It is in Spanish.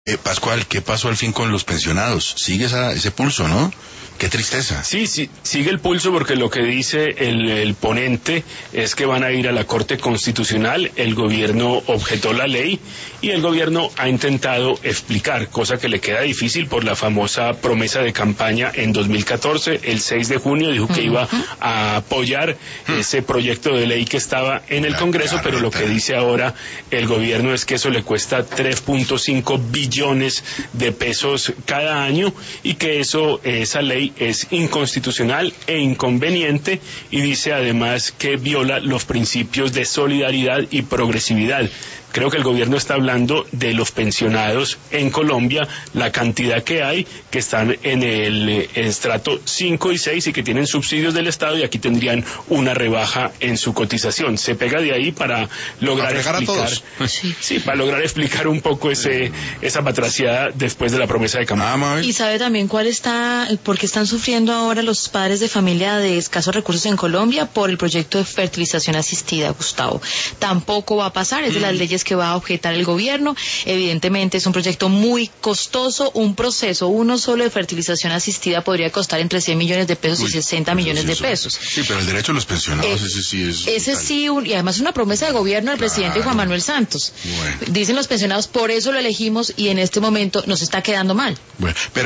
Pascual, ¿qué pasó al fin con los pensionados? Sigue ese pulso, ¿no? Qué tristeza. Sí, sigue el pulso porque lo que dice el ponente es que van a ir a la Corte Constitucional. El gobierno objetó la ley y el gobierno ha intentado explicar, cosa que le queda difícil por la famosa promesa de campaña en 2014. El 6 de junio dijo que iba a apoyar ese proyecto de ley que estaba en el Congreso, pero lo que dice ahora el gobierno es que eso le cuesta 3.5 billones de pesos cada año y que esa ley es inconstitucional e inconveniente, y dice además que viola los principios de solidaridad y progresividad. Creo que el gobierno está hablando de los pensionados en Colombia, la cantidad que hay, que están en el estrato 5 y 6 y que tienen subsidios del Estado, y aquí tendrían una rebaja en su cotización. Se pega de ahí para lograr explicar, para lograr explicar un poco esa batraciada después de la promesa de campaña. ¿Y sabe también por qué están sufriendo ahora los padres de familia de escasos recursos en Colombia? Por el proyecto de fertilización asistida, Gustavo. Tampoco va a pasar, es de las leyes que va a objetar el gobierno. Evidentemente es un proyecto muy costoso, un proceso uno solo de fertilización asistida podría costar entre 100 millones de pesos y 60 millones de pesos. Sí, pero el derecho de los pensionados, ese sí es... Ese sí, y además es una promesa de gobierno del presidente Juan Manuel Santos. Bueno. Dicen los pensionados, por eso lo elegimos, y en este momento nos está quedando mal. Bueno, pero